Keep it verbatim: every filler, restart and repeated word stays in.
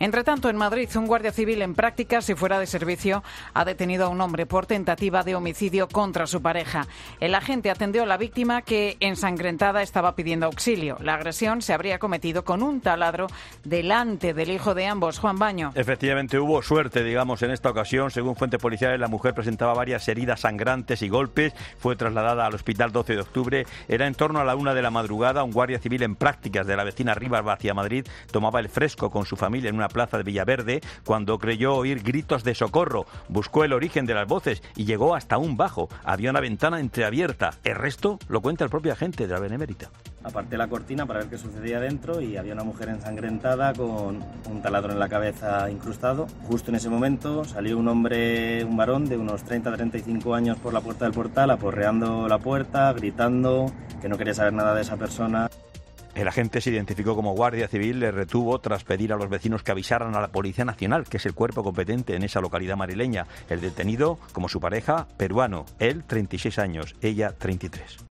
Entre tanto, en Madrid, un guardia civil en prácticas y fuera de servicio ha detenido a un hombre por tentativa de homicidio contra su pareja. El agente atendió a la víctima que, ensangrentada, estaba pidiendo auxilio. La agresión se habría cometido con un taladro delante del hijo de ambos, Juan Baño. Efectivamente, hubo suerte, digamos, en esta ocasión. Según fuentes policiales, la mujer presentaba varias heridas sangrantes y golpes. Fue trasladada al hospital doce de octubre. Era en torno a la una de la madrugada. Un guardia civil en prácticas de la vecina Rivas hacia Madrid tomaba el fresco con su familia en una plaza de Villaverde cuando creyó oír gritos de socorro. Buscó el origen de las voces y llegó hasta un bajo. Había una ventana entreabierta. El resto lo cuenta el propio agente de la Benemérita. Aparté la cortina para ver qué sucedía dentro y había una mujer ensangrentada con un taladro en la cabeza incrustado. Justo en ese momento salió un hombre, un varón de unos treinta a treinta y cinco años por la puerta del portal, aporreando la puerta, gritando que no quería saber nada de esa persona. El agente se identificó como guardia civil, le retuvo tras pedir a los vecinos que avisaran a la Policía Nacional, que es el cuerpo competente en esa localidad madrileña. El detenido, como su pareja, peruano, él treinta y seis años, ella treinta y tres.